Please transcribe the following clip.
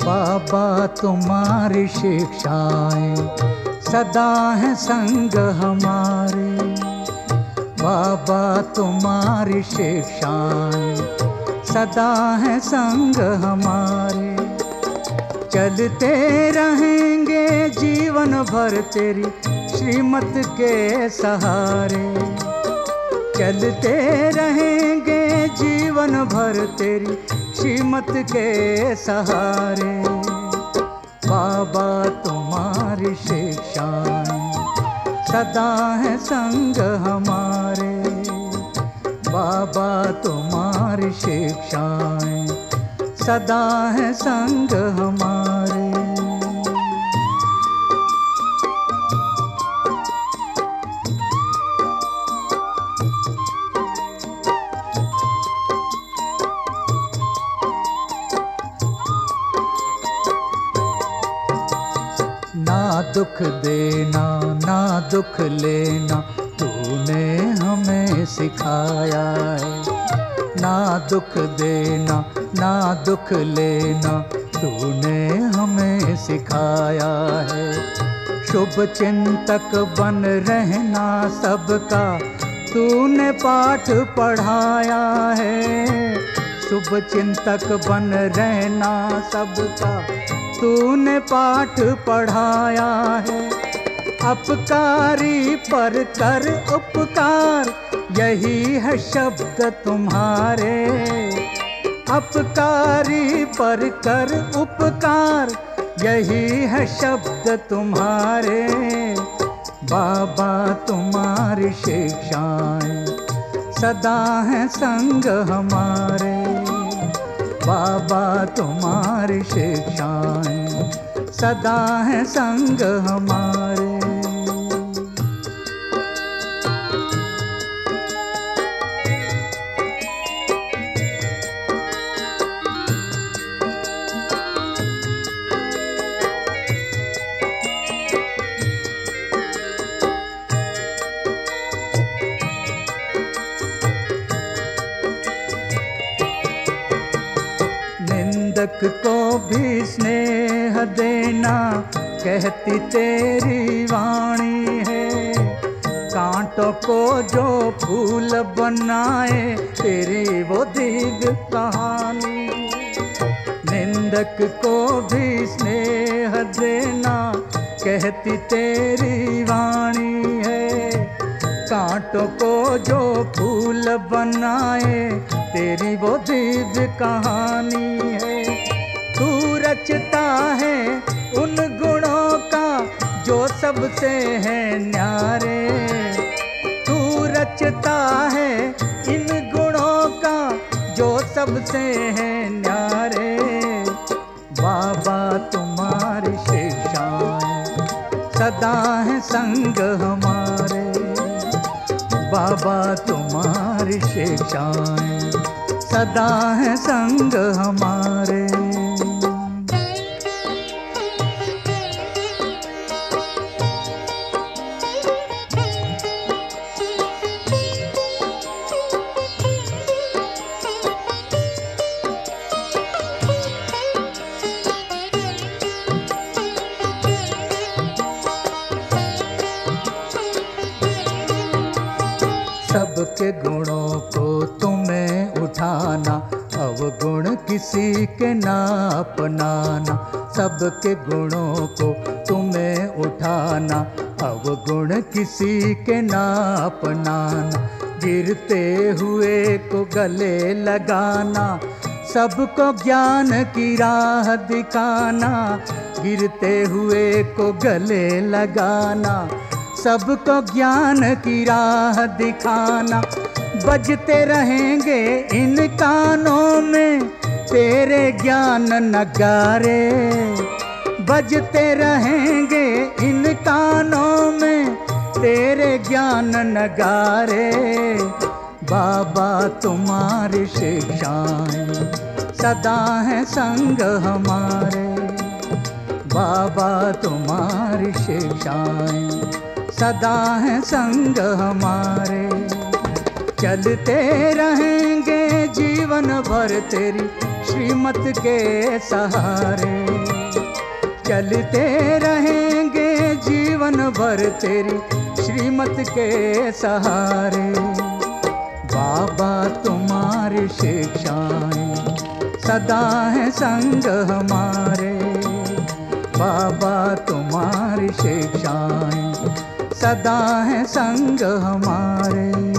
बाबा तुम्हारी शिक्षाएं सदा है संग हमारे। बाबा तुम्हारी शिक्षाएं सदा है संग हमारे। चलते रहेंगे जीवन भर तेरी श्रीमत के सहारे। चलते रहेंगे जीवन भर तेरी श्रीमत के सहारे। बाबा तुम्हारी शिक्षाएं सदा है संग हमारे। बाबा तुम्हारी शिक्षाएं सदा है संग हमारे। ना दुख देना ना दुख लेना तूने हमें सिखाया है। ना दुख देना ना दुख लेना तूने हमें सिखाया है। शुभ चिंतक बन रहना सबका तूने पाठ पढ़ाया है। शुभ चिंतक बन रहना सबका तूने पाठ पढ़ाया है। अपकारी पर कर उपकार यही है शब्द तुम्हारे। अपकारी पर कर उपकार यही है शब्द तुम्हारे। बाबा तुम्हारी शिक्षाएं सदा है संग हमारे। बाबा तुम्हारी शिक्षाएं सदा है संग हमारे। निंदक को भी स्नेह देना कहती तेरी वाणी है। कांटों को जो फूल बनाए तेरी वो दिव्य कहानी। निंदक को भी स्नेह देना कहती तेरी वाणी है। कांटों को जो फूल बनाए तेरी वो दिव्य कहानी है। तू रचता है उन गुणों का जो सबसे है न्यारे। तू रचता है इन गुणों का जो सबसे है न्यारे। बाबा तुम्हारी शिक्षाएं सदा है संग हमारे। बाबा तुम्हारी शिक्षाएं सदा है संग हमारे। सबके गुणों को तुम्हें उठाना अवगुण किसी के ना अपनाना। सबके गुणों को तुम्हें उठाना अवगुण किसी के ना अपनाना। गिरते हुए को गले लगाना सबको ज्ञान की राह दिखाना। गिरते हुए को गले लगाना सबको ज्ञान की राह दिखाना। बजते रहेंगे इन कानों में तेरे ज्ञान नगारे। बजते रहेंगे इन कानों में तेरे ज्ञान नगारे। बाबा तुम्हारी शिक्षाएं सदा है संग हमारे। बाबा तुम्हारी शिक्षाएं सदा है संग हमारे। चलते रहेंगे जीवन भर तेरी श्रीमत के सहारे। चलते रहेंगे जीवन भर तेरी श्रीमत के सहारे। बाबा तुम्हारी शिक्षाएं सदा है संग हमारे। बाबा तुम्हारी शिक्षाएं सदा है संग हमारे।